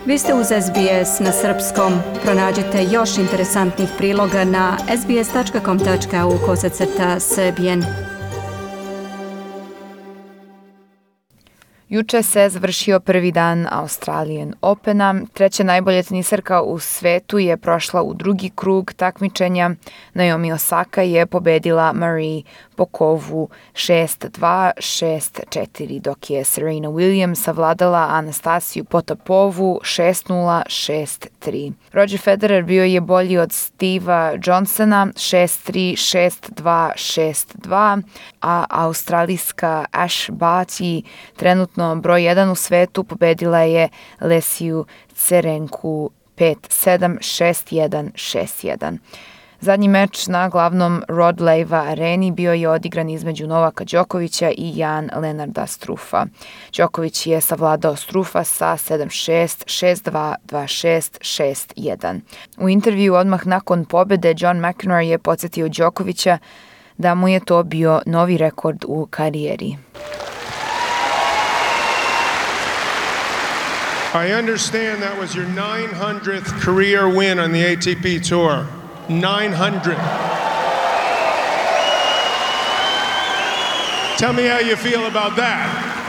Vi ste uz SBS na srpskom. Pronađite još interesantnih priloga na sbs.com.au/srbijen. Juče se završio prvi dan Australian Opena. Treća najbolja tenisarka u svetu je prošla u drugi krug takmičenja. Naomi Osaka je pobedila Marie Pokovu 6-2, 6-4, dok je Serena Williams savladala Anastasiju Potapovu 6-0, 6-3. Roger Federer bio je bolji od Steva Johnsona 6-3, 6-2, 6-2, a australijska Ash Barty, trenutno broj 1 u svetu, pobedila je Lesiu Cerenku 5-7, 6-1, 6-1. Zadnji meč na glavnom Rod Laver areni bio je odigran između Novaka Đokovića i Jan Lenarda Struffa. Đoković je savladao Struffa sa 7-6, 6-2, 2-6, 6-1. U intervju odmah nakon pobede John McEnroe je podsjetio Đokovića da mu je to bio novi rekord u karijeri. I understand that was your 900th career win on the ATP Tour. 900. Tell me how you feel about that.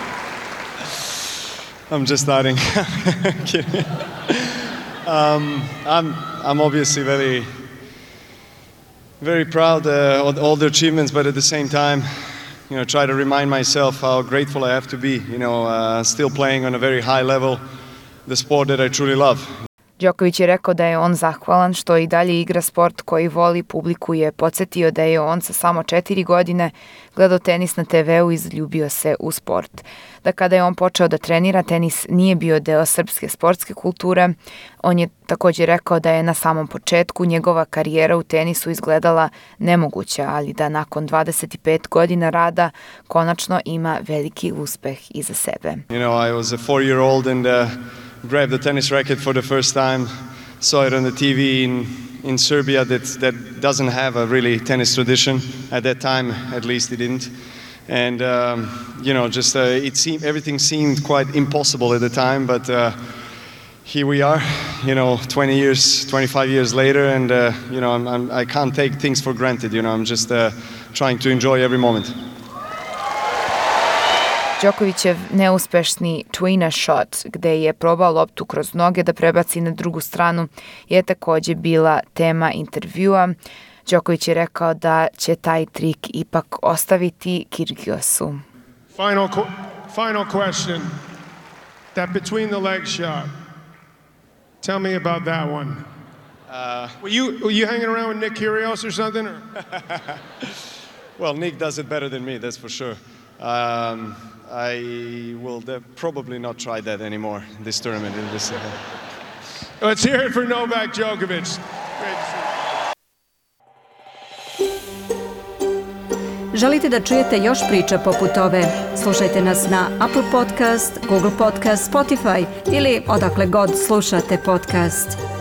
I'm just starting. Kidding. I'm obviously very proud of all the achievements, but at the same time, try to remind myself how grateful I have to be. Still playing on a very high level, the sport that I truly love. Đoković je rekao da je on zahvalan što i dalje igra sport koji voli, publiku je podsjetio da je on sa samo 4 godine gledao tenis na TV-u i zaljubio se u sport. Da kada je on počeo da trenira, tenis nije bio deo srpske sportske kulture. On je također rekao da je na samom početku njegova karijera u tenisu izgledala nemoguća, ali da nakon 25 godina rada konačno ima veliki uspeh iza sebe. I was a 4-year-old and grabbed the tennis racket for the first time, saw it on the TV in Serbia that doesn't have a really tennis tradition. At that time, at least it didn't. And, everything seemed quite impossible at the time, but here we are, 25 years later, and, I can't take things for granted, I'm just trying to enjoy every moment. Đokovićev neuspešni tweener shot, gde je probao loptu kroz noge da prebaci na drugu stranu, je također bila tema intervjua. Đoković je rekao da će taj trik ipak ostaviti Kyrgiosu. Final question. That between the leg shot. Tell me about that one. Were you hanging around with Nick Kyrgios or something? Well, Nick does it better than me, that's for sure. I will probably not try that anymore this tournament. Let's hear it for Novak Djokovic. Želite da čujete još priča poput ove? Slušajte nas na Apple Podcast, Google Podcast, Spotify ili odakle god slušate podcast.